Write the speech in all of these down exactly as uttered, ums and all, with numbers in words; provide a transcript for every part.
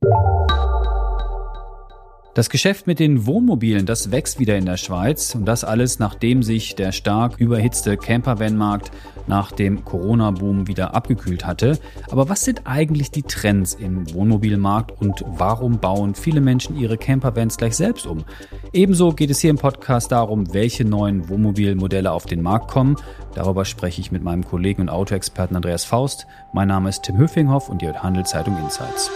Das Geschäft mit den Wohnmobilen, das wächst wieder in der Schweiz und das alles, nachdem sich der stark überhitzte Campervan-Markt nach dem Corona-Boom wieder abgekühlt hatte. Aber was sind eigentlich die Trends im Wohnmobilmarkt und warum bauen viele Menschen ihre Campervans gleich selbst um? Ebenso geht es hier im Podcast darum, welche neuen Wohnmobilmodelle auf den Markt kommen. Darüber spreche ich mit meinem Kollegen und Autoexperten Andreas Faust. Mein Name ist Tim Höfinghoff und ihr hört Handelszeitung Insights.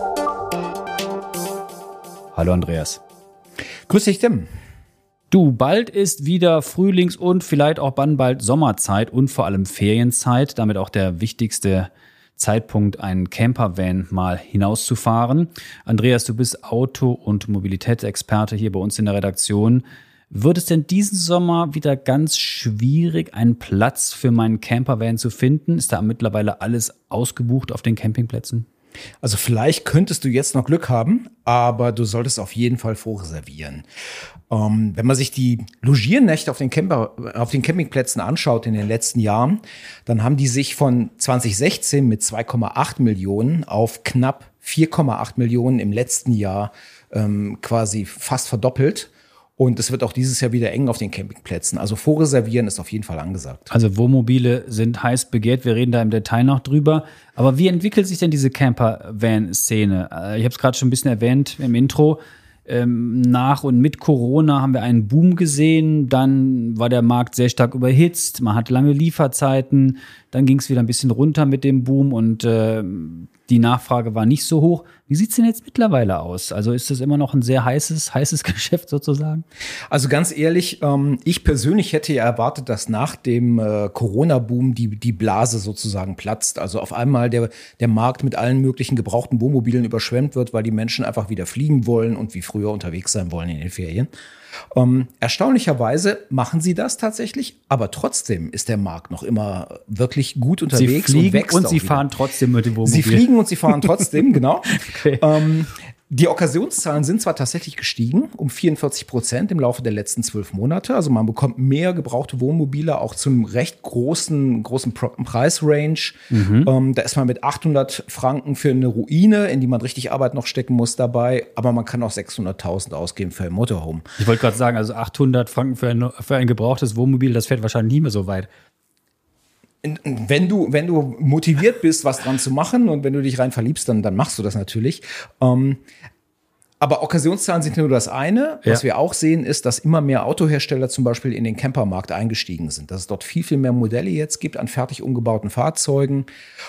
Hallo Andreas. Grüß dich, Tim. Du, bald ist wieder Frühlings- und vielleicht auch dann bald Sommerzeit und vor allem Ferienzeit. Damit auch der wichtigste Zeitpunkt, einen Campervan mal hinauszufahren. Andreas, du bist Auto- und Mobilitätsexperte hier bei uns in der Redaktion. Wird es denn diesen Sommer wieder ganz schwierig, einen Platz für meinen Campervan zu finden? Ist da mittlerweile alles ausgebucht auf den Campingplätzen? Also vielleicht könntest du jetzt noch Glück haben, aber du solltest auf jeden Fall vorreservieren. Ähm, wenn man sich die Logiernächte auf den, Camper, auf den Campingplätzen anschaut in den letzten Jahren, dann haben die sich von zwanzig sechzehn mit zwei Komma acht Millionen auf knapp vier Komma acht Millionen im letzten Jahr ähm, quasi fast verdoppelt. Und es wird auch dieses Jahr wieder eng auf den Campingplätzen. Also vorreservieren ist auf jeden Fall angesagt. Also Wohnmobile sind heiß begehrt. Wir reden da im Detail noch drüber. Aber wie entwickelt sich denn diese Camper-Van-Szene? Ich habe es gerade schon ein bisschen erwähnt im Intro. Ähm, nach und mit Corona haben wir einen Boom gesehen. Dann war der Markt sehr stark überhitzt. Man hat lange Lieferzeiten. Dann ging es wieder ein bisschen runter mit dem Boom und äh, die Nachfrage war nicht so hoch. Wie sieht's denn jetzt mittlerweile aus? Also ist das immer noch ein sehr heißes, heißes Geschäft sozusagen? Also ganz ehrlich, ähm, ich persönlich hätte ja erwartet, dass nach dem äh, Corona-Boom die, die Blase sozusagen platzt. Also auf einmal der, der Markt mit allen möglichen gebrauchten Wohnmobilen überschwemmt wird, weil die Menschen einfach wieder fliegen wollen und wie früher unterwegs sein wollen in den Ferien. Ähm, erstaunlicherweise machen sie das tatsächlich, aber trotzdem ist der Markt noch immer wirklich gut unterwegs. Sie fliegen und wächst und auch sie wieder. fahren trotzdem mit dem Wohnmobil. Sie fliegen und sie fahren trotzdem, genau. Okay. Ähm, die Okkasionszahlen sind zwar tatsächlich gestiegen um vierundvierzig Prozent im Laufe der letzten zwölf Monate. Also man bekommt mehr gebrauchte Wohnmobile, auch zum recht großen, großen Preisrange. Mhm. Ähm, da ist man mit achthundert Franken für eine Ruine, in die man richtig Arbeit noch stecken muss, dabei. Aber man kann auch sechshunderttausend ausgeben für ein Motorhome. Ich wollte gerade sagen, also achthundert Franken für ein, für ein gebrauchtes Wohnmobil, das fährt wahrscheinlich nie mehr so weit. Wenn du, wenn du motiviert bist, was dran zu machen und wenn du dich rein verliebst, dann, dann machst du das natürlich. Ähm, aber Okkasionszahlen sind nur das eine. Was ja. wir auch sehen, ist, dass immer mehr Autohersteller zum Beispiel in den Campermarkt eingestiegen sind. Dass es dort viel, viel mehr Modelle jetzt gibt an fertig umgebauten Fahrzeugen.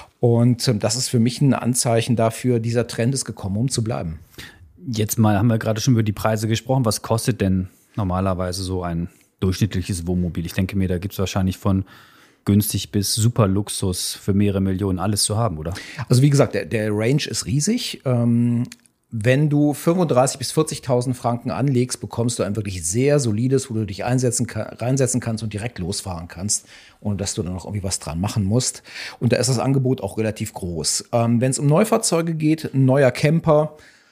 Und ähm, das ist für mich ein Anzeichen dafür, dieser Trend ist gekommen, um zu bleiben. Jetzt mal haben wir gerade schon über die Preise gesprochen. Was kostet denn normalerweise so ein durchschnittliches Wohnmobil? Ich denke mir, da gibt es wahrscheinlich von günstig bis super Luxus für mehrere Millionen alles zu haben, oder? Also wie gesagt, der, der Range ist riesig. Ähm, wenn du fünfunddreißigtausend bis vierzigtausend Franken anlegst, bekommst du ein wirklich sehr solides, wo du dich einsetzen, reinsetzen kannst und direkt losfahren kannst, ohne dass du dann noch irgendwie was dran machen musst. Und da ist das Angebot auch relativ groß. Ähm, wenn es um Neufahrzeuge geht, ein neuer Camper,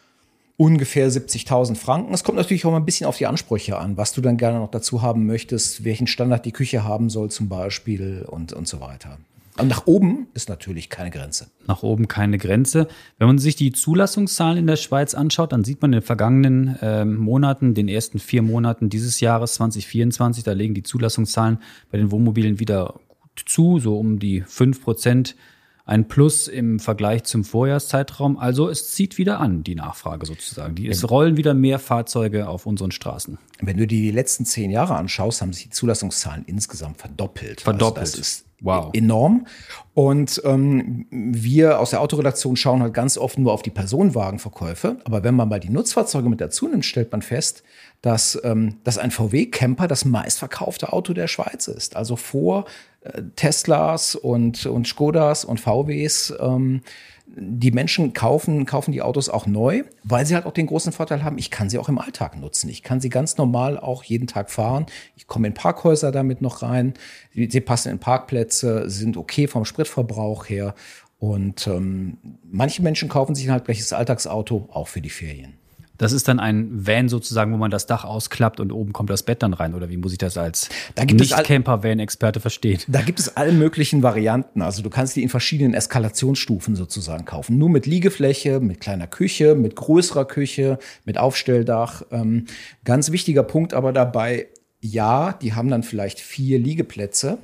ungefähr siebzigtausend Franken. Es kommt natürlich auch mal ein bisschen auf die Ansprüche an, was du dann gerne noch dazu haben möchtest, welchen Standard die Küche haben soll zum Beispiel und, und so weiter. Und nach oben ist natürlich keine Grenze. Nach oben keine Grenze. Wenn man sich die Zulassungszahlen in der Schweiz anschaut, dann sieht man in den vergangenen äh, Monaten, den ersten vier Monaten dieses Jahres zwanzig vierundzwanzig, da legen die Zulassungszahlen bei den Wohnmobilen wieder gut zu, so um die fünf Prozent. Ein Plus im Vergleich zum Vorjahreszeitraum. Also es zieht wieder an, die Nachfrage sozusagen. Die, es rollen wieder mehr Fahrzeuge auf unseren Straßen. Wenn du dir die letzten zehn Jahre anschaust, haben sich die Zulassungszahlen insgesamt verdoppelt. Verdoppelt. Also das ist wow. enorm. Und ähm, wir aus der Autoredaktion schauen halt ganz oft nur auf die Personenwagenverkäufe. Aber wenn man mal die Nutzfahrzeuge mit dazu nimmt, stellt man fest, dass, ähm, dass ein V W-Camper das meistverkaufte Auto der Schweiz ist. Also vor äh, Teslas und, und Skodas und V Ws. Ähm, die Menschen kaufen, kaufen die Autos auch neu, weil sie halt auch den großen Vorteil haben, ich kann sie auch im Alltag nutzen. Ich kann sie ganz normal auch jeden Tag fahren. Ich komme in Parkhäuser damit noch rein. Sie, sie passen in Parkplätze, sind okay vom Spritverbrauch her. Und ähm, manche Menschen kaufen sich halt gleich das Alltagsauto auch für die Ferien. Das ist dann ein Van sozusagen, wo man das Dach ausklappt und oben kommt das Bett dann rein? Oder wie muss ich das als Nicht-Camper-Van-Experte verstehen? Da gibt es alle möglichen Varianten. Also du kannst die in verschiedenen Eskalationsstufen sozusagen kaufen. Nur mit Liegefläche, mit kleiner Küche, mit größerer Küche, mit Aufstelldach. Ähm, ganz wichtiger Punkt aber dabei, ja, die haben dann vielleicht vier Liegeplätze,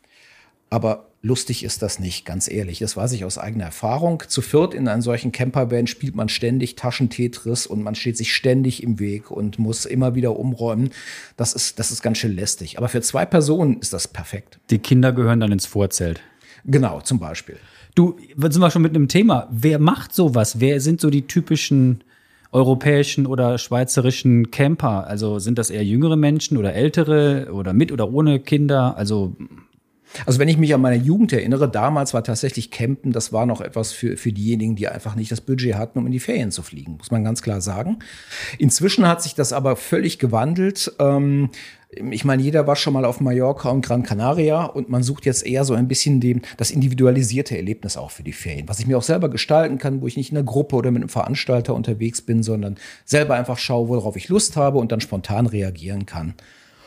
aber lustig ist das nicht, ganz ehrlich. Das weiß ich aus eigener Erfahrung. Zu viert in einem solchen Campervan spielt man ständig Taschentetris und man steht sich ständig im Weg und muss immer wieder umräumen. Das ist, das ist ganz schön lästig. Aber für zwei Personen ist das perfekt. Die Kinder gehören dann ins Vorzelt. Genau, zum Beispiel. Du, jetzt sind wir schon mit einem Thema. Wer macht sowas? Wer sind so die typischen europäischen oder schweizerischen Camper? Also sind das eher jüngere Menschen oder ältere oder mit oder ohne Kinder? Also Also wenn ich mich an meine Jugend erinnere, damals war tatsächlich Campen, das war noch etwas für, für diejenigen, die einfach nicht das Budget hatten, um in die Ferien zu fliegen, muss man ganz klar sagen. Inzwischen hat sich das aber völlig gewandelt. Ähm, ich meine, jeder war schon mal auf Mallorca und Gran Canaria und man sucht jetzt eher so ein bisschen dem, das individualisierte Erlebnis auch für die Ferien, was ich mir auch selber gestalten kann, wo ich nicht in einer Gruppe oder mit einem Veranstalter unterwegs bin, sondern selber einfach schaue, worauf ich Lust habe und dann spontan reagieren kann.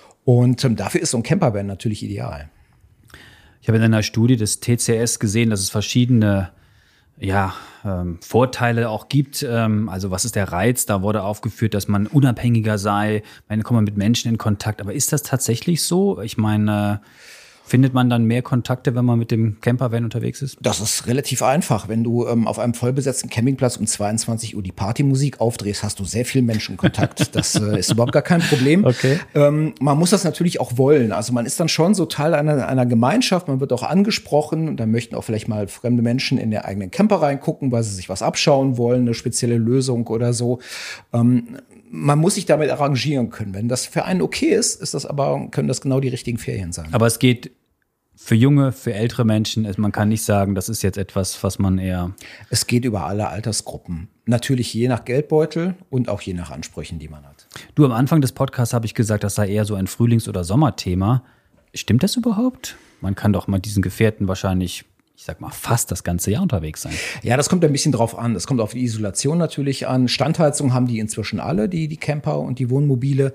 Und ähm, dafür ist so ein Campervan natürlich ideal. Ich habe in einer Studie des T C S gesehen, dass es verschiedene ja, ähm, Vorteile auch gibt. Ähm, also was ist der Reiz? Da wurde aufgeführt, dass man unabhängiger sei. Man kommt mit Menschen in Kontakt. Aber ist das tatsächlich so? Ich meine, findet man dann mehr Kontakte, wenn man mit dem Campervan unterwegs ist? Das ist relativ einfach. Wenn du ähm, auf einem vollbesetzten Campingplatz um zweiundzwanzig Uhr die Partymusik aufdrehst, hast du sehr viel Menschenkontakt. Das äh, ist überhaupt gar kein Problem. Okay. Ähm, man muss das natürlich auch wollen. Also man ist dann schon so Teil einer, einer Gemeinschaft. Man wird auch angesprochen und dann möchten auch vielleicht mal fremde Menschen in der eigenen Camper reingucken, weil sie sich was abschauen wollen, eine spezielle Lösung oder so. Ähm, man muss sich damit arrangieren können. Wenn das für einen okay ist, ist das aber, können das genau die richtigen Ferien sein. Aber es geht für junge, für ältere Menschen, man kann nicht sagen, das ist jetzt etwas, was man eher… Es geht über alle Altersgruppen. Natürlich je nach Geldbeutel und auch je nach Ansprüchen, die man hat. Du, am Anfang des Podcasts habe ich gesagt, das sei eher so ein Frühlings- oder Sommerthema. Stimmt das überhaupt? Man kann doch mit diesen Gefährten wahrscheinlich, ich sag mal, fast das ganze Jahr unterwegs sein. Ja, das kommt ein bisschen drauf an. Das kommt auf die Isolation natürlich an. Standheizung haben die inzwischen alle, die, die Camper und die Wohnmobile.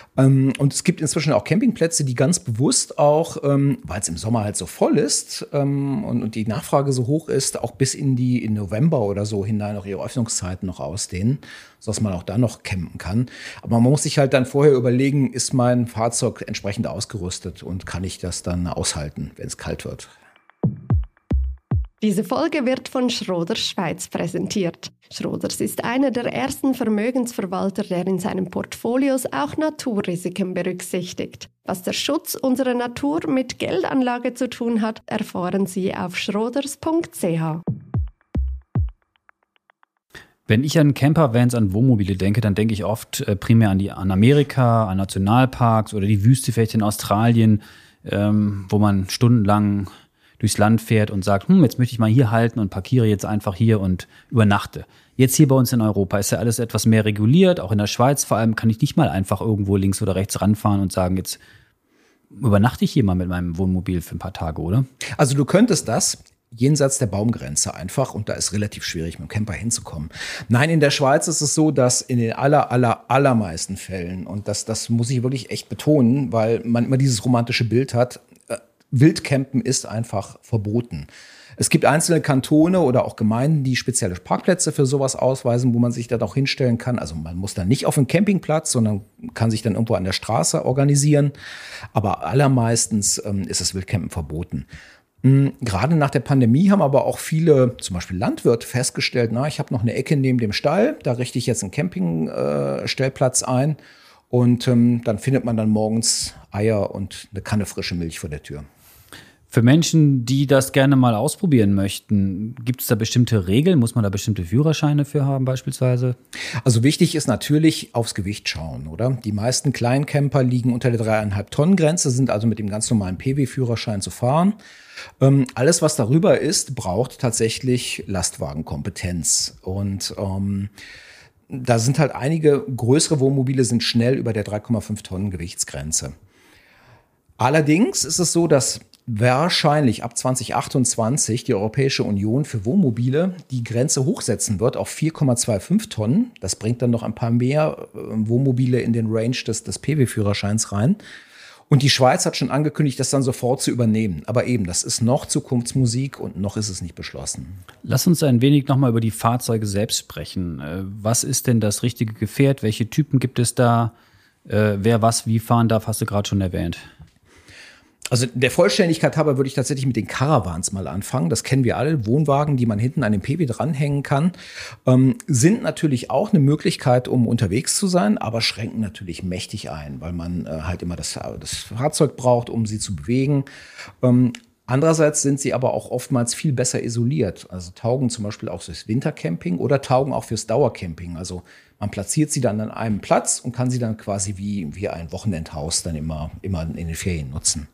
Und es gibt inzwischen auch Campingplätze, die ganz bewusst auch, weil es im Sommer halt so voll ist und die Nachfrage so hoch ist, auch bis in die in November oder so hinein auch ihre Öffnungszeiten noch ausdehnen, sodass man auch da noch campen kann. Aber man muss sich halt dann vorher überlegen, ist mein Fahrzeug entsprechend ausgerüstet und kann ich das dann aushalten, wenn es kalt wird. Diese Folge wird von Schroders Schweiz präsentiert. Schroders ist einer der ersten Vermögensverwalter, der in seinen Portfolios auch Naturrisiken berücksichtigt. Was der Schutz unserer Natur mit Geldanlage zu tun hat, erfahren Sie auf schroders punkt c h. Wenn ich an Campervans, an Wohnmobile denke, dann denke ich oft äh, primär an die an Amerika, an Nationalparks oder die Wüste vielleicht in Australien, ähm, wo man stundenlang durchs Land fährt und sagt, hm, jetzt möchte ich mal hier halten und parkiere jetzt einfach hier und übernachte. Jetzt hier bei uns in Europa ist ja alles etwas mehr reguliert, auch in der Schweiz vor allem kann ich nicht mal einfach irgendwo links oder rechts ranfahren und sagen, jetzt übernachte ich hier mal mit meinem Wohnmobil für ein paar Tage, oder? Also du könntest das jenseits der Baumgrenze einfach und da ist relativ schwierig, mit dem Camper hinzukommen. Nein, in der Schweiz ist es so, dass in den aller, aller, allermeisten Fällen, und das, das muss ich wirklich echt betonen, weil man immer dieses romantische Bild hat, Wildcampen ist einfach verboten. Es gibt einzelne Kantone oder auch Gemeinden, die spezielle Parkplätze für sowas ausweisen, wo man sich dann auch hinstellen kann. Also man muss dann nicht auf einen Campingplatz, sondern kann sich dann irgendwo an der Straße organisieren. Aber allermeistens ähm, ist das Wildcampen verboten. Mhm. Gerade nach der Pandemie haben aber auch viele, zum Beispiel Landwirte, festgestellt, na, ich habe noch eine Ecke neben dem Stall, da richte ich jetzt einen Campingstellplatz äh, ein. Und ähm, dann findet man dann morgens Eier und eine Kanne frische Milch vor der Tür. Für Menschen, die das gerne mal ausprobieren möchten, gibt es da bestimmte Regeln? Muss man da bestimmte Führerscheine für haben beispielsweise? Also wichtig ist natürlich aufs Gewicht schauen, oder? Die meisten Kleincamper liegen unter der dreieinhalb Tonnen Grenze, sind also mit dem ganz normalen P W-Führerschein zu fahren. Ähm, alles, was darüber ist, braucht tatsächlich Lastwagenkompetenz. Und ähm, da sind halt einige größere Wohnmobile sind schnell über der drei Komma fünf Tonnen Gewichtsgrenze. Allerdings ist es so, dass wahrscheinlich ab zwanzig achtundzwanzig die Europäische Union für Wohnmobile die Grenze hochsetzen wird auf vier Komma fünfundzwanzig Tonnen. Das bringt dann noch ein paar mehr äh, Wohnmobile in den Range des, des P W-Führerscheins rein. Und die Schweiz hat schon angekündigt, das dann sofort zu übernehmen. Aber eben, das ist noch Zukunftsmusik und noch ist es nicht beschlossen. Lass uns ein wenig nochmal über die Fahrzeuge selbst sprechen. Was ist denn das richtige Gefährt? Welche Typen gibt es da? Wer was wie fahren darf, hast du gerade schon erwähnt. Also der Vollständigkeit halber würde ich tatsächlich mit den Caravans mal anfangen. Das kennen wir alle. Wohnwagen, die man hinten an den P W dranhängen kann, ähm, sind natürlich auch eine Möglichkeit, um unterwegs zu sein, aber schränken natürlich mächtig ein, weil man äh, halt immer das, das Fahrzeug braucht, um sie zu bewegen. Ähm, andererseits sind sie aber auch oftmals viel besser isoliert. Also taugen zum Beispiel auch fürs Wintercamping oder taugen auch fürs Dauercamping. Also man platziert sie dann an einem Platz und kann sie dann quasi wie, wie ein Wochenendhaus dann immer, immer in den Ferien nutzen.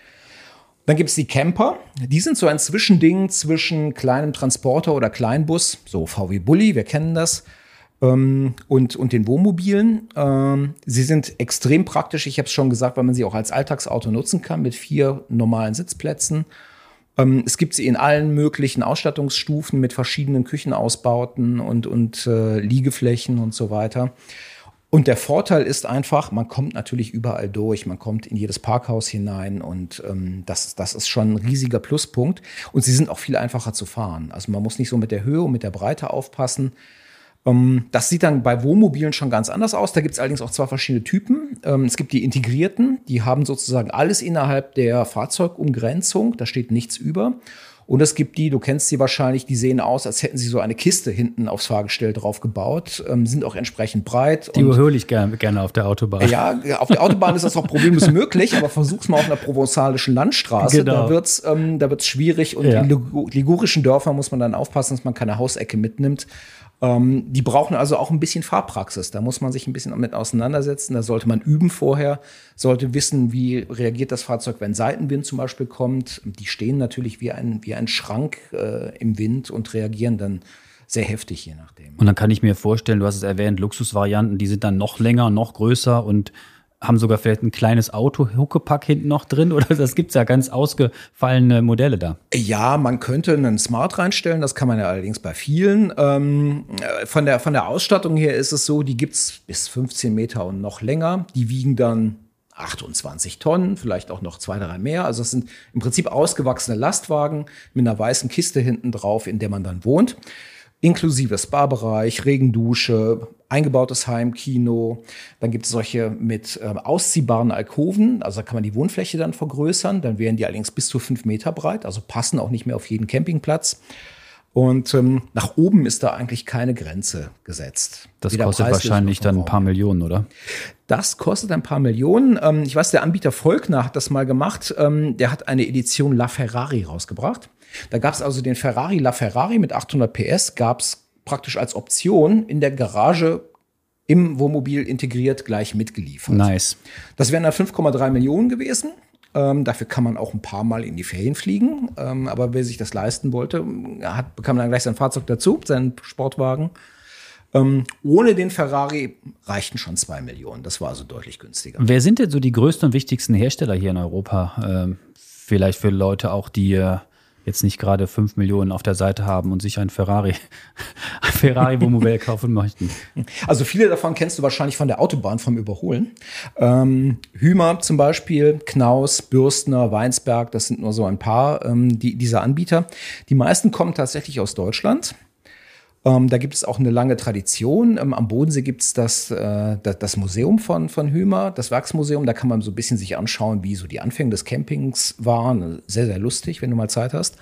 Dann gibt es die Camper. Die sind so ein Zwischending zwischen kleinem Transporter oder Kleinbus, so V W Bulli, wir kennen das, ähm, und, und den Wohnmobilen. Ähm, sie sind extrem praktisch, ich habe es schon gesagt, weil man sie auch als Alltagsauto nutzen kann mit vier normalen Sitzplätzen. Ähm, es gibt sie in allen möglichen Ausstattungsstufen mit verschiedenen Küchenausbauten und, und äh, Liegeflächen und so weiter. Und der Vorteil ist einfach, man kommt natürlich überall durch, man kommt in jedes Parkhaus hinein und ähm, das, das ist schon ein riesiger Pluspunkt. Und sie sind auch viel einfacher zu fahren. Also man muss nicht so mit der Höhe und mit der Breite aufpassen. Ähm, das sieht dann bei Wohnmobilen schon ganz anders aus. Da gibt es allerdings auch zwei verschiedene Typen. Ähm, es gibt die integrierten, die haben sozusagen alles innerhalb der Fahrzeugumgrenzung, da steht nichts über. Und es gibt die, du kennst sie wahrscheinlich, die sehen aus, als hätten sie so eine Kiste hinten aufs Fahrgestell drauf gebaut, ähm, sind auch entsprechend breit. Die überhöre ich gerne, gerne auf der Autobahn. Ja, auf der Autobahn ist das auch problemlos möglich, aber versuch's mal auf einer provenzalischen Landstraße. Genau. Da wird's, ähm, da wird's schwierig und ja. In ligurischen Dörfern muss man dann aufpassen, dass man keine Hausecke mitnimmt. Ähm, die brauchen also auch ein bisschen Fahrpraxis. Da muss man sich ein bisschen mit auseinandersetzen. Da sollte man üben vorher, sollte wissen, wie reagiert das Fahrzeug, wenn Seitenwind zum Beispiel kommt. Die stehen natürlich wie ein, wie ein Schrank äh, im Wind und reagieren dann sehr heftig, je nachdem. Und dann kann ich mir vorstellen, du hast es erwähnt, Luxusvarianten, die sind dann noch länger, noch größer und haben sogar vielleicht ein kleines Auto-Huckepack hinten noch drin oder das gibt's ja ganz ausgefallene Modelle da. Ja, man könnte einen Smart reinstellen, das kann man ja allerdings bei vielen. Ähm, von der, von der Ausstattung her ist es so, die gibt's bis fünfzehn Meter und noch länger. Die wiegen dann achtundzwanzig Tonnen, vielleicht auch noch zwei, drei mehr. Also es sind im Prinzip ausgewachsene Lastwagen mit einer weißen Kiste hinten drauf, in der man dann wohnt. Inklusive Spa-Bereich, Regendusche, eingebautes Heimkino. Dann gibt es solche mit äh, ausziehbaren Alkoven. Also da kann man die Wohnfläche dann vergrößern. Dann wären die allerdings bis zu fünf Meter breit. Also passen auch nicht mehr auf jeden Campingplatz. Und ähm, nach oben ist da eigentlich keine Grenze gesetzt. Das Weder kostet wahrscheinlich dann ein paar Millionen, oder? Das kostet ein paar Millionen. Ähm, ich weiß, der Anbieter Volkner hat das mal gemacht. Ähm, der hat eine Edition LaFerrari rausgebracht. Da gab es also den Ferrari LaFerrari mit achthundert P S, gab es praktisch als Option in der Garage im Wohnmobil integriert gleich mitgeliefert. Nice. Das wären dann fünf Komma drei Millionen gewesen. Ähm, dafür kann man auch ein paar Mal in die Ferien fliegen. Ähm, aber wer sich das leisten wollte, hat, bekam dann gleich sein Fahrzeug dazu, seinen Sportwagen. Ähm, ohne den Ferrari reichten schon zwei Millionen. Das war also deutlich günstiger. Wer sind denn so die größten und wichtigsten Hersteller hier in Europa? Ähm, vielleicht für Leute auch, die äh, jetzt nicht gerade fünf Millionen auf der Seite haben und sich ein Ferrari, ein Ferrari-Wohnmobil kaufen möchten. Also viele davon kennst du wahrscheinlich von der Autobahn vom Überholen. Ähm, Hümer zum Beispiel, Knaus, Bürstner, Weinsberg, das sind nur so ein paar ähm, die, dieser Anbieter. Die meisten kommen tatsächlich aus Deutschland. Ähm, da gibt es auch eine lange Tradition. Ähm, am Bodensee gibt es das, äh, das, das Museum von, von Hümer, das Werksmuseum. Da kann man so ein bisschen sich anschauen, wie so die Anfänge des Campings waren. Sehr, sehr lustig, wenn du mal Zeit hast.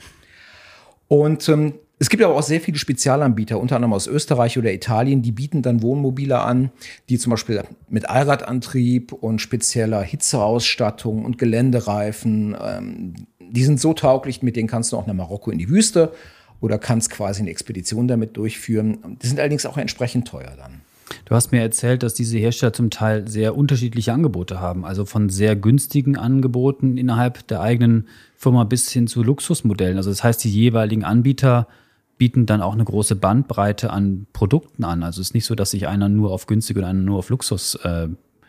Und ähm, es gibt aber auch sehr viele Spezialanbieter, unter anderem aus Österreich oder Italien, die bieten dann Wohnmobile an, die zum Beispiel mit Allradantrieb und spezieller Hitzeausstattung und Geländereifen, ähm, die sind so tauglich, mit denen kannst du auch nach Marokko in die Wüste oder kannst quasi eine Expedition damit durchführen. Die sind allerdings auch entsprechend teuer dann. Du hast mir erzählt, dass diese Hersteller zum Teil sehr unterschiedliche Angebote haben. Also von sehr günstigen Angeboten innerhalb der eigenen Firma bis hin zu Luxusmodellen. Also das heißt, die jeweiligen Anbieter bieten dann auch eine große Bandbreite an Produkten an. Also es ist nicht so, dass sich einer nur auf günstig und einer nur auf Luxus äh,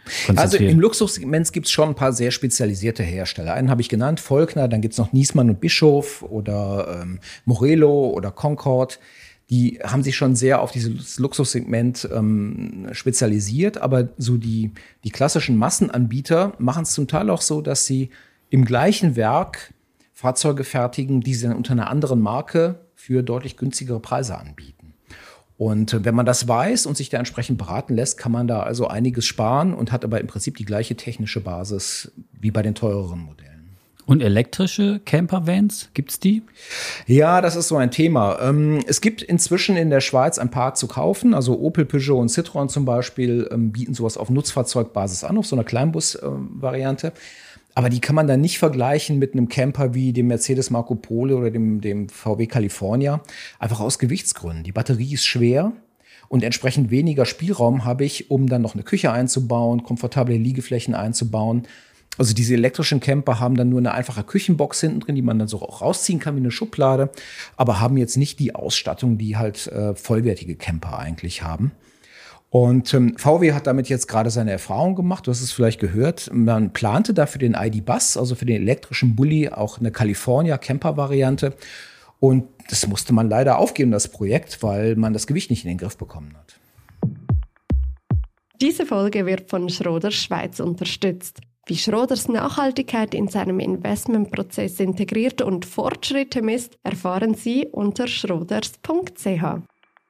konzentriert? Also im Luxussegment gibt es schon ein paar sehr spezialisierte Hersteller. Einen habe ich genannt, Volkner, dann gibt es noch Niesmann und Bischof oder ähm, Morelo oder Concord. Die haben sich schon sehr auf dieses Luxussegment ähm, spezialisiert, aber so die, die klassischen Massenanbieter machen es zum Teil auch so, dass sie im gleichen Werk Fahrzeuge fertigen, die sie dann unter einer anderen Marke für deutlich günstigere Preise anbieten. Und wenn man das weiß und sich da entsprechend beraten lässt, kann man da also einiges sparen und hat aber im Prinzip die gleiche technische Basis wie bei den teureren Modellen. Und elektrische Campervans, gibt's die? Ja, das ist so ein Thema. Es gibt inzwischen in der Schweiz ein paar zu kaufen. Also Opel, Peugeot und Citroën zum Beispiel bieten sowas auf Nutzfahrzeugbasis an, auf so einer Kleinbus-Variante. Aber die kann man dann nicht vergleichen mit einem Camper wie dem Mercedes Marco Polo oder dem, dem V W California. Einfach aus Gewichtsgründen. Die Batterie ist schwer und entsprechend weniger Spielraum habe ich, um dann noch eine Küche einzubauen, komfortable Liegeflächen einzubauen. Also diese elektrischen Camper haben dann nur eine einfache Küchenbox hinten drin, die man dann so auch rausziehen kann wie eine Schublade, aber haben jetzt nicht die Ausstattung, die halt äh, vollwertige Camper eigentlich haben. Und ähm, V W hat damit jetzt gerade seine Erfahrung gemacht. Du hast es vielleicht gehört. Man plante da für den I D-Bus, also für den elektrischen Bulli, auch eine California-Camper-Variante. Und das musste man leider aufgeben, das Projekt, weil man das Gewicht nicht in den Griff bekommen hat. Diese Folge wird von Schroders Schweiz unterstützt. Wie Schroders Nachhaltigkeit in seinem Investmentprozess integriert und Fortschritte misst, erfahren Sie unter schroders punkt c h.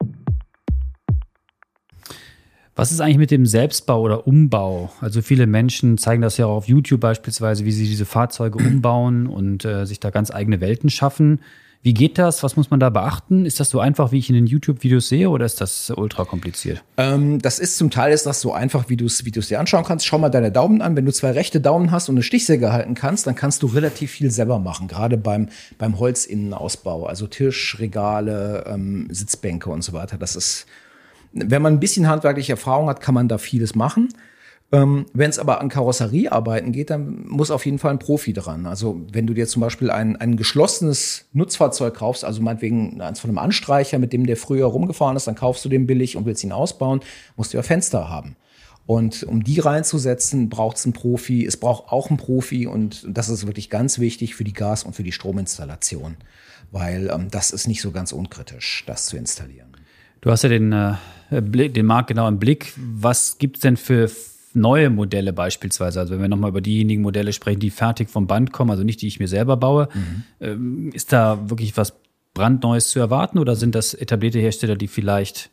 Was ist eigentlich mit dem Selbstbau oder Umbau? Also viele Menschen zeigen das ja auch auf YouTube beispielsweise, wie sie diese Fahrzeuge umbauen und äh, sich da ganz eigene Welten schaffen. Wie geht das? Was muss man da beachten? Ist das so einfach, wie ich in den YouTube-Videos sehe, oder ist das ultra kompliziert? Ähm, das ist zum Teil ist das so einfach, wie du es wie du es dir anschauen kannst. Schau mal deine Daumen an. Wenn du zwei rechte Daumen hast und eine Stichsäge halten kannst, dann kannst du relativ viel selber machen, gerade beim, beim Holzinnenausbau. Also Tisch, Regale, ähm, Sitzbänke und so weiter. Das ist, wenn man ein bisschen handwerkliche Erfahrung hat, kann man da vieles machen. Ähm, wenn es aber an Karosseriearbeiten geht, dann muss auf jeden Fall ein Profi dran. Also wenn du dir zum Beispiel ein, ein geschlossenes Nutzfahrzeug kaufst, also meinetwegen eins von einem Anstreicher, mit dem der früher rumgefahren ist, dann kaufst du den billig und willst ihn ausbauen, musst du ja Fenster haben. Und um die reinzusetzen, braucht es einen Profi. Es braucht auch einen Profi und das ist wirklich ganz wichtig für die Gas- und für die Strominstallation, weil ähm, das ist nicht so ganz unkritisch, das zu installieren. Du hast ja den, äh, den Markt genau im Blick. Was gibt es denn für neue Modelle beispielsweise? Also wenn wir nochmal über diejenigen Modelle sprechen, die fertig vom Band kommen, also nicht die ich mir selber baue, mhm. ähm, ist da wirklich was brandneues zu erwarten oder sind das etablierte Hersteller, die vielleicht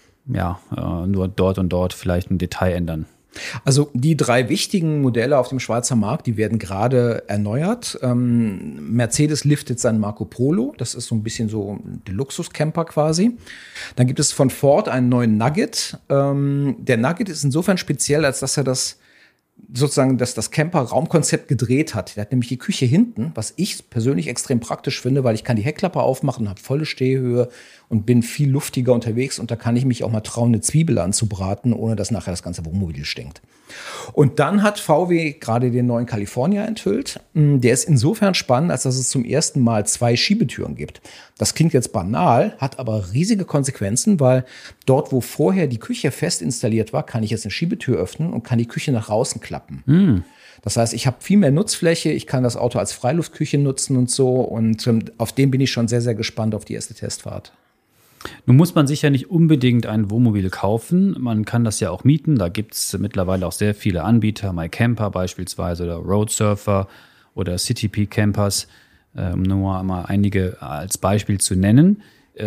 ja äh, nur dort und dort vielleicht ein Detail ändern? Also die drei wichtigen Modelle auf dem Schweizer Markt, die werden gerade erneuert. Ähm, Mercedes liftet seinen Marco Polo, das ist so ein bisschen so der Luxuscamper quasi. Dann gibt es von Ford einen neuen Nugget. Ähm, der Nugget ist insofern speziell, als dass er das sozusagen das, das Camper-Raumkonzept gedreht hat. Der hat nämlich die Küche hinten, was ich persönlich extrem praktisch finde, weil ich kann die Heckklappe aufmachen, habe volle Stehhöhe und bin viel luftiger unterwegs und da kann ich mich auch mal trauen, eine Zwiebel anzubraten, ohne dass nachher das ganze Wohnmobil stinkt. Und dann hat V W gerade den neuen California enthüllt. Der ist insofern spannend, als dass es zum ersten Mal zwei Schiebetüren gibt. Das klingt jetzt banal, hat aber riesige Konsequenzen, weil dort, wo vorher die Küche fest installiert war, kann ich jetzt eine Schiebetür öffnen und kann die Küche nach außen klappen. Mm. Das heißt, ich habe viel mehr Nutzfläche, ich kann das Auto als Freiluftküche nutzen und so. Und ähm, auf den bin ich schon sehr, sehr gespannt auf die erste Testfahrt. Nun muss man sich ja nicht unbedingt ein Wohnmobil kaufen. Man kann das ja auch mieten. Da gibt es mittlerweile auch sehr viele Anbieter, MyCamper beispielsweise oder Roadsurfer oder Citypeak Campers, um nur mal einige als Beispiel zu nennen.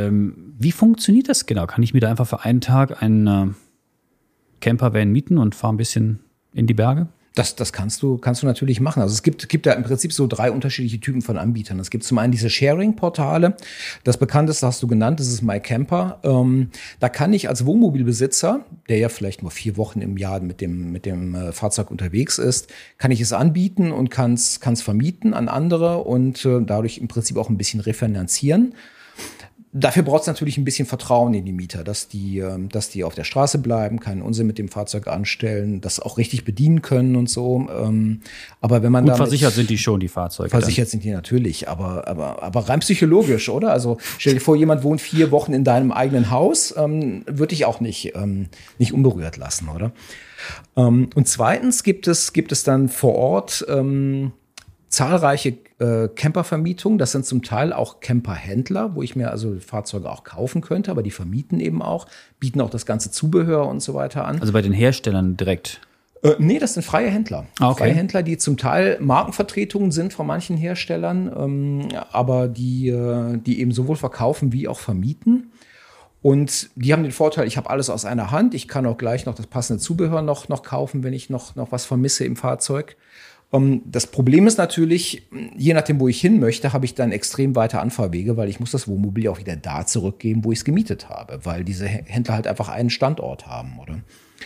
Wie funktioniert das genau? Kann ich mir da einfach für einen Tag einen Campervan mieten und fahre ein bisschen in die Berge? Das, das kannst du, kannst du natürlich machen. Also es gibt, gibt da im Prinzip so drei unterschiedliche Typen von Anbietern. Es gibt zum einen diese Sharing-Portale. Das bekannteste hast du genannt, das ist MyCamper. Ähm, da kann ich als Wohnmobilbesitzer, der ja vielleicht nur vier Wochen im Jahr mit dem, mit dem äh, Fahrzeug unterwegs ist, kann ich es anbieten und kann es, kann es vermieten an andere und äh, dadurch im Prinzip auch ein bisschen refinanzieren. Dafür braucht es natürlich ein bisschen Vertrauen in die Mieter, dass die, dass die auf der Straße bleiben, keinen Unsinn mit dem Fahrzeug anstellen, das auch richtig bedienen können und so. Aber wenn man Gut damit, versichert sind die schon, die Fahrzeuge. Versichert dann. Sind die natürlich, aber, aber, aber rein psychologisch, oder? Also stell dir vor, jemand wohnt vier Wochen in deinem eigenen Haus, ähm, würde ich auch nicht, ähm, nicht unberührt lassen, oder? Ähm, und zweitens gibt es, gibt es dann vor Ort ähm, zahlreiche äh, Campervermietungen. Das sind zum Teil auch Camperhändler, wo ich mir also Fahrzeuge auch kaufen könnte, aber die vermieten eben auch, bieten auch das ganze Zubehör und so weiter an. Also bei den Herstellern direkt? Äh, nee, das sind freie Händler. Ah, okay. Freie Händler, die zum Teil Markenvertretungen sind von manchen Herstellern, ähm, aber die, äh, die eben sowohl verkaufen wie auch vermieten. Und die haben den Vorteil, ich habe alles aus einer Hand. Ich kann auch gleich noch das passende Zubehör noch, noch kaufen, wenn ich noch, noch was vermisse im Fahrzeug. Das Problem ist natürlich, je nachdem, wo ich hin möchte, habe ich dann extrem weite Anfahrwege, weil ich muss das Wohnmobil auch wieder da zurückgeben, wo ich es gemietet habe, weil diese Händler halt einfach einen Standort haben, oder?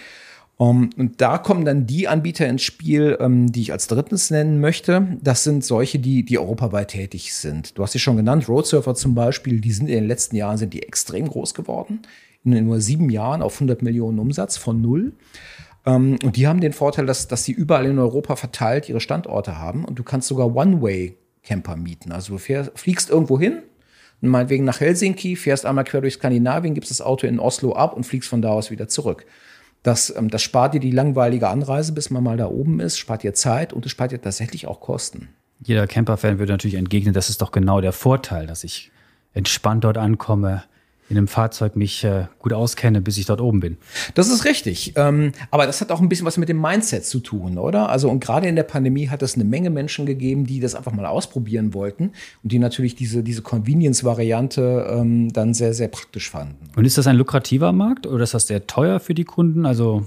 Und da kommen dann die Anbieter ins Spiel, die ich als drittens nennen möchte. Das sind solche, die, die europaweit tätig sind. Du hast sie schon genannt, Roadsurfer zum Beispiel, die sind in den letzten Jahren sind die extrem groß geworden. In nur sieben Jahren auf hundert Millionen Umsatz von null. Und die haben den Vorteil, dass, dass sie überall in Europa verteilt ihre Standorte haben. Und du kannst sogar One-Way-Camper mieten. Also du fährst, fliegst irgendwo hin, meinetwegen nach Helsinki, fährst einmal quer durch Skandinavien, gibst das Auto in Oslo ab und fliegst von da aus wieder zurück. Das, das spart dir die langweilige Anreise, bis man mal da oben ist, spart dir Zeit und es spart dir tatsächlich auch Kosten. Jeder Camper-Fan würde natürlich entgegnen, das ist doch genau der Vorteil, dass ich entspannt dort ankomme, in einem Fahrzeug mich äh, gut auskenne, bis ich dort oben bin. Das ist richtig. Ähm, aber das hat auch ein bisschen was mit dem Mindset zu tun, oder? Also und gerade in der Pandemie hat es eine Menge Menschen gegeben, die das einfach mal ausprobieren wollten und die natürlich diese, diese Convenience-Variante ähm, dann sehr, sehr praktisch fanden. Und ist das ein lukrativer Markt oder ist das sehr teuer für die Kunden? Also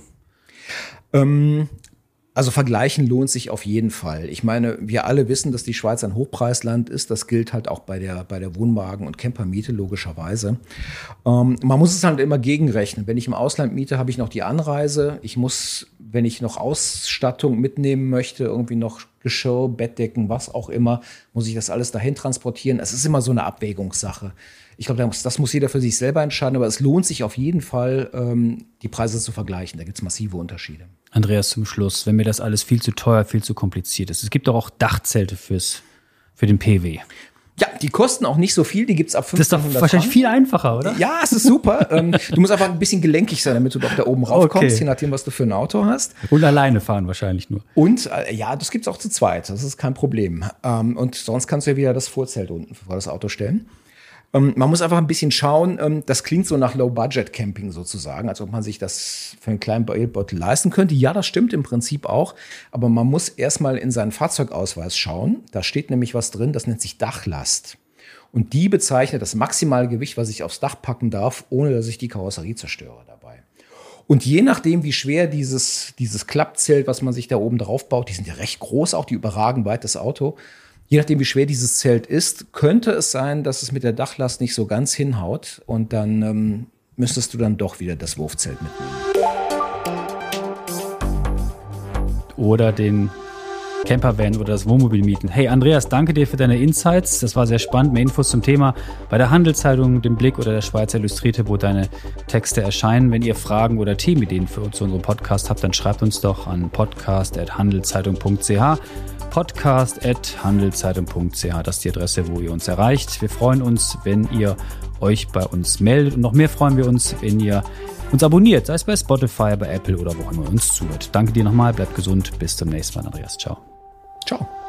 ähm, Also vergleichen lohnt sich auf jeden Fall. Ich meine, wir alle wissen, dass die Schweiz ein Hochpreisland ist. Das gilt halt auch bei der, bei der Wohnwagen- und Campermiete logischerweise. Ähm, man muss es halt immer gegenrechnen. Wenn ich im Ausland miete, habe ich noch die Anreise. Ich muss, wenn ich noch Ausstattung mitnehmen möchte, irgendwie noch Geschirr, Bettdecken, was auch immer, muss ich das alles dahin transportieren. Es ist immer so eine Abwägungssache. Ich glaube, das muss jeder für sich selber entscheiden, aber es lohnt sich auf jeden Fall, ähm, die Preise zu vergleichen. Da gibt es massive Unterschiede. Andreas, zum Schluss, wenn mir das alles viel zu teuer, viel zu kompliziert ist. Es gibt doch auch Dachzelte fürs, für den P W. Ja, die kosten auch nicht so viel, die gibt's ab fünfzehnhundert. Das ist doch wahrscheinlich viel einfacher, oder? Ja, es ist super. ähm, du musst einfach ein bisschen gelenkig sein, damit du doch da oben raufkommst, Okay. je nachdem, was du für ein Auto hast. Und alleine fahren wahrscheinlich nur. Und äh, ja, das gibt's auch zu zweit, das ist kein Problem. Ähm, und sonst kannst du ja wieder das Vorzelt unten vor das Auto stellen. Ähm, man muss einfach ein bisschen schauen, ähm, das klingt so nach Low-Budget-Camping sozusagen, als ob man sich das für einen kleinen Geldbeutel leisten könnte. Ja, das stimmt im Prinzip auch, aber man muss erstmal in seinen Fahrzeugausweis schauen. Da steht nämlich was drin, das nennt sich Dachlast. Und die bezeichnet das maximale Gewicht, was ich aufs Dach packen darf, ohne dass ich die Karosserie zerstöre dabei. Und je nachdem, wie schwer dieses, dieses Klappzelt, was man sich da oben drauf baut, die sind ja recht groß, auch die überragen weit das Auto. Je nachdem, wie schwer dieses Zelt ist, könnte es sein, dass es mit der Dachlast nicht so ganz hinhaut. Und dann ähm, müsstest du dann doch wieder das Wurfzelt mitnehmen. Oder den Campervan oder das Wohnmobil mieten. Hey Andreas, danke dir für deine Insights. Das war sehr spannend. Mehr Infos zum Thema bei der Handelszeitung, dem Blick oder der Schweizer Illustrierte, wo deine Texte erscheinen. Wenn ihr Fragen oder Themenideen für uns, unseren Podcast habt, dann schreibt uns doch an podcast at handelszeitung punkt c h. podcast at handelszeitung punkt c h. Das ist die Adresse, wo ihr uns erreicht. Wir freuen uns, wenn ihr euch bei uns meldet. Und noch mehr freuen wir uns, wenn ihr uns abonniert, sei es bei Spotify, bei Apple oder wo immer ihr uns zuhört. Danke dir nochmal, bleibt gesund. Bis zum nächsten Mal, Andreas. Ciao. Ciao.